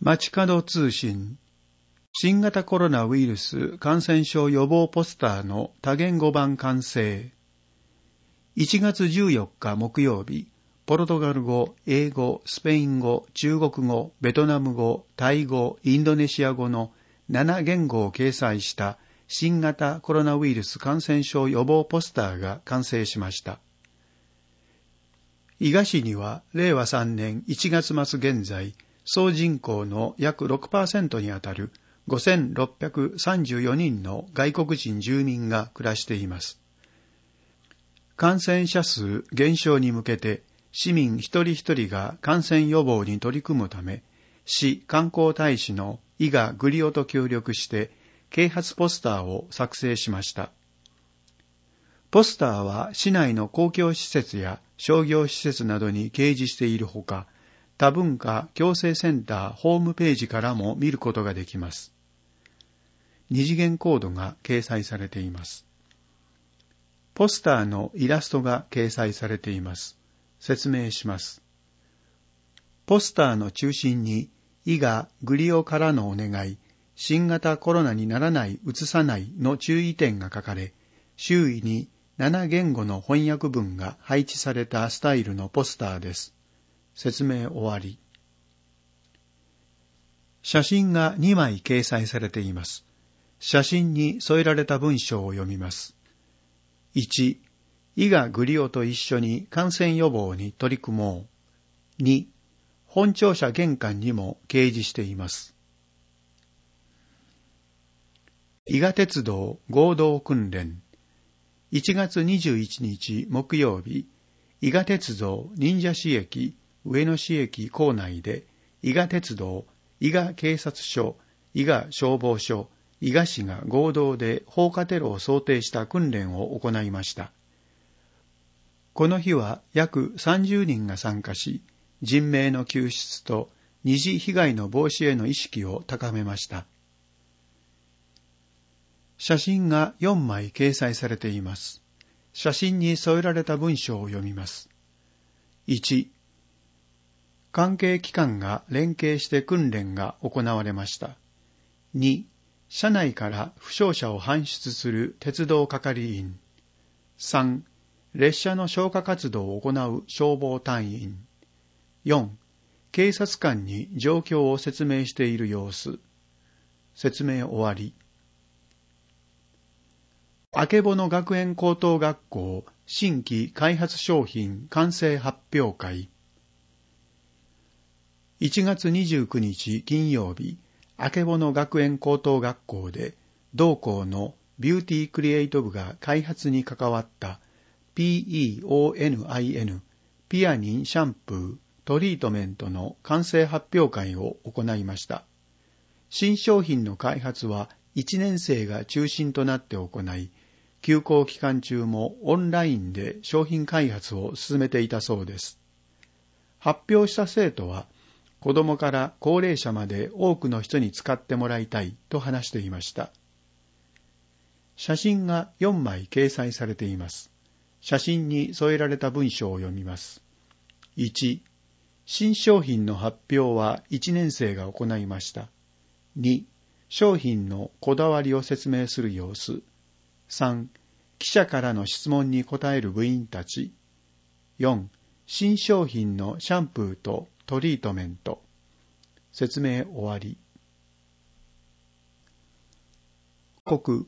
街角通信、新型コロナウイルス感染症予防ポスターの多言語版完成。1月14日木曜日、ポルトガル語、英語、スペイン語、中国語、ベトナム語、タイ語、インドネシア語の7言語を掲載した新型コロナウイルス感染症予防ポスターが完成しました。伊賀市には令和3年1月末現在、総人口の約 6% にあたる5634人の外国人住民が暮らしています。感染者数減少に向けて市民一人一人が感染予防に取り組むため、市観光大使の伊賀グリオと協力して啓発ポスターを作成しました。ポスターは市内の公共施設や商業施設などに掲示しているほか、多文化共生センターホームページからも見ることができます。二次元コードが掲載されています。ポスターのイラストが掲載されています。説明します。ポスターの中心に、伊賀グリオからのお願い、新型コロナにならない、うつさないの注意点が書かれ、周囲に7言語の翻訳文が配置されたスタイルのポスターです。説明終わり。写真が2枚掲載されています。写真に添えられた文章を読みます。1、伊賀グリオと一緒に感染予防に取り組もう。2、本庁舎玄関にも掲示しています。伊賀鉄道合同訓練。1月21日木曜日、伊賀鉄道忍者市駅上野市駅構内で、伊賀鉄道、伊賀警察署、伊賀消防署、伊賀市が合同で放火テロを想定した訓練を行いました。この日は約30人が参加し、人命の救出と二次被害の防止への意識を高めました。写真が4枚掲載されています。写真に添えられた文章を読みます。1、関係機関が連携して訓練が行われました。2、車内から負傷者を搬出する鉄道係員。3、列車の消火活動を行う消防隊員。4、警察官に状況を説明している様子。説明終わり。あけぼの学園高等学校新規開発商品完成発表会。1月29日金曜日、あけぼの学園高等学校で、同校のビューティークリエイト部が開発に関わった PEONIN ピアニンシャンプートリートメントの完成発表会を行いました。新商品の開発は1年生が中心となって行い、休校期間中もオンラインで商品開発を進めていたそうです。発表した生徒は、子供から高齢者まで多くの人に使ってもらいたいと話していました。写真が4枚掲載されています。写真に添えられた文章を読みます。1、新商品の発表は1年生が行いました。2、商品のこだわりを説明する様子。3、記者からの質問に答える部員たち。4、新商品のシャンプーとトリートメント。説明終わり。国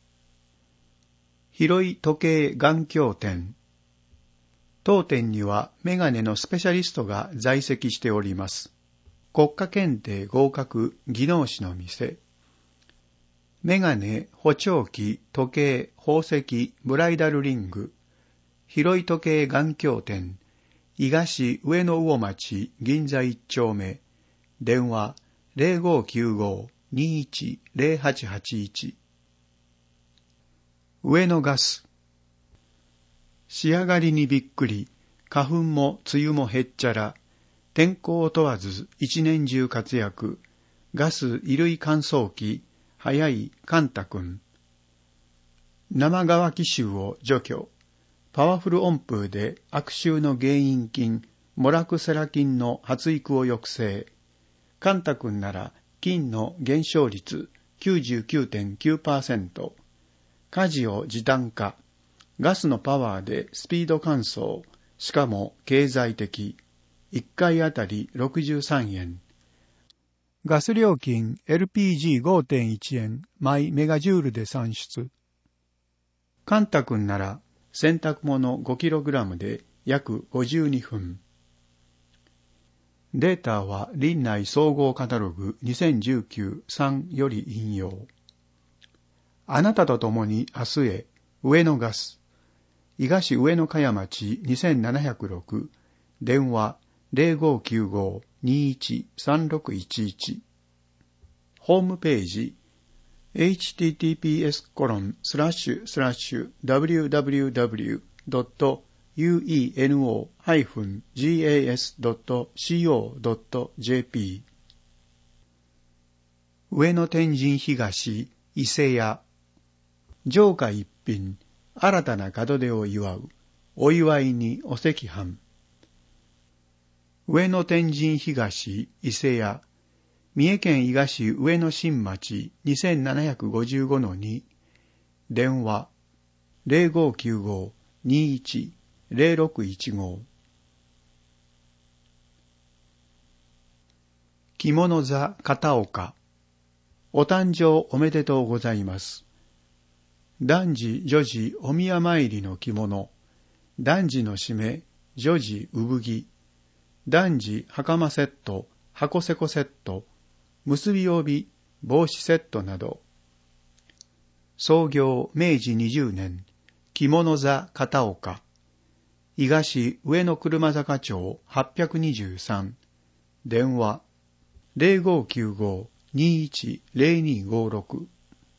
広い時計眼鏡店。当店にはメガネのスペシャリストが在籍しております。国家検定合格技能士の店。メガネ、補聴器、時計、宝石、ブライダルリング。広い時計眼鏡店。伊賀市上野魚町銀座1丁目。電話 0595-210881。上野ガス。仕上がりにびっくり、花粉も梅雨もへっちゃら。天候を問わず一年中活躍。ガス衣類乾燥機、早いカンタ君。生乾き臭を除去。パワフル温風で悪臭の原因菌、モラクセラ菌の発育を抑制。 カンタ君なら菌の減少率 99.9%、家事を時短化、ガスのパワーでスピード乾燥、しかも経済的、1回あたり63円。ガス料金 LPG5.1 円、毎メガジュールで算出。カンタ君なら洗濯物 5kg で約52分。データは林内総合カタログ 2019-3 より引用。あなたと共に明日へ、上野ガス。伊賀市上野茅町2706、電話0595-213611。ホームページ、https://www.ueno-gas.co.jp。 上野天神東伊勢屋、上下一品、新たな門出を祝う、お祝いにお赤飯。上野天神東伊勢屋、三重県伊賀市上野新町 2755-2、電話0595-210615。着物座片岡、お誕生おめでとうございます。男児女児お宮参りの着物、男児の締め女児産着、男児袴セット箱セコセット、結び帯帽子セットなど。創業明治20年、着物座片岡、伊賀市上野車坂町823、電話0595-210256。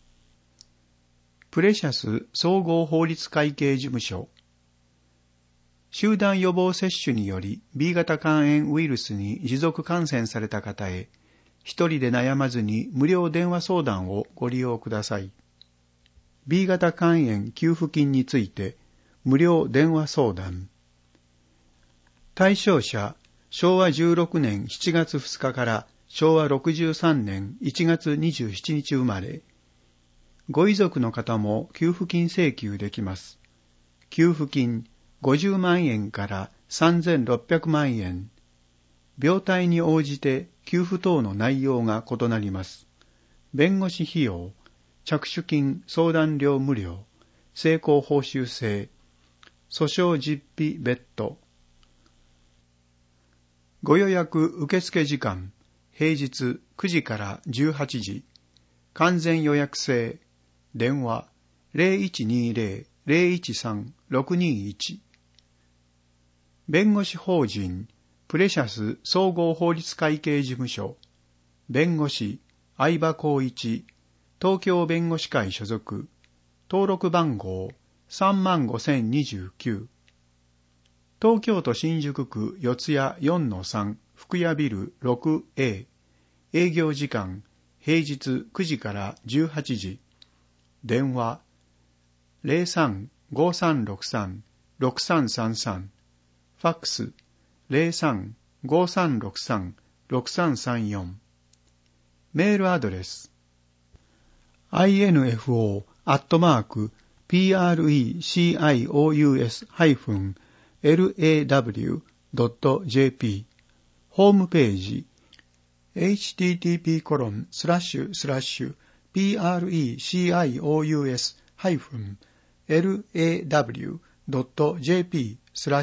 プレシャス総合法律会計事務所。集団予防接種により B 型肝炎ウイルスに持続感染された方へ、一人で悩まずに無料電話相談をご利用ください。B 型肝炎給付金について無料電話相談。対象者、昭和16年7月2日から昭和63年1月27日生まれ。ご遺族の方も給付金請求できます。給付金50万円から3600万円。病態に応じて給付等の内容が異なります。弁護士費用、着手金相談料無料、成功報酬制、訴訟実費別途。ご予約受付時間、平日9時から18時。完全予約制。電話 0120-013-621。弁護士法人プレシャス総合法律会計事務所。弁護士相葉光一、東京弁護士会所属。登録番号35029。東京都新宿区四谷 4-3 福屋ビル 6A。営業時間平日9時から18時。電話 03-5363-6333。ファックス 03-5363-6334。メールアドレス info@precious-law.jp。 ホームページhttp://precious-law.jp/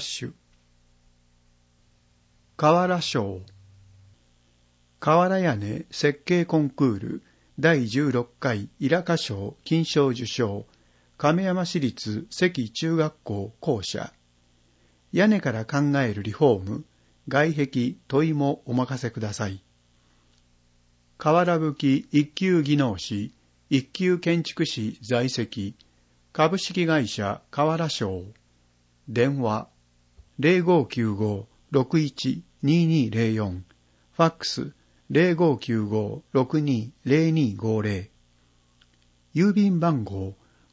瓦賞。瓦屋根設計コンクール第16回伊良課賞金賞受賞、亀山市立関中学校校舎。屋根から考えるリフォーム、外壁問いもお任せください。瓦葺き一級技能士、一級建築士在籍、株式会社瓦賞。電話0595-612204。ファックス0595-620250。郵便番号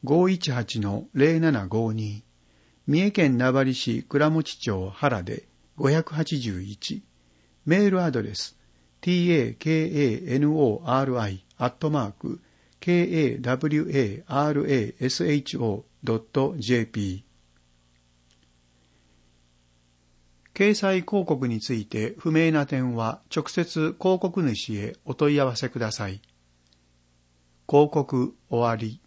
518-0752。三重県名張市倉持町原で581。メールアドレス takanoari@kawaraso.jp。掲載広告について不明な点は直接広告主へお問い合わせください。広告終わり。